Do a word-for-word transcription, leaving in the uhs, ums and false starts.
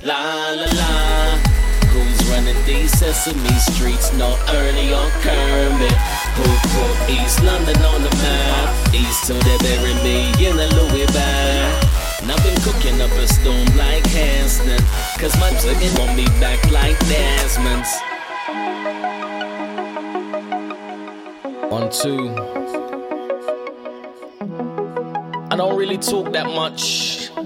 La la la. Who's running these Sesame Streets? No Ernie or Kermit. Who put East London on the map? East till they bury me in a Louis bag. And I've been cooking up a storm like Hanston, cause my chicken want me back like Desmond's. One, two. I don't really talk that much,